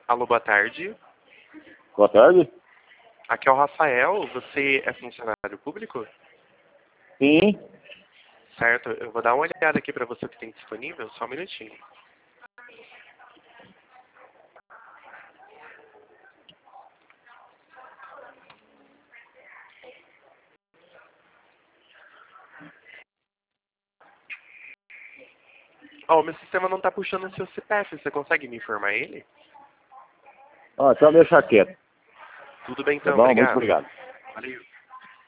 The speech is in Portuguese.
Alô, boa tarde. Boa tarde. Aqui é o Rafael. Você é funcionário público? Sim. Certo. Eu vou dar uma olhada aqui para você o que tem disponível. Só um minutinho. Ó, o meu sistema não está puxando o seu CPF. Você consegue me informar ele? Então deixa quieto. Tudo bem, Tá então. bom? Muito Obrigado. obrigado. Valeu.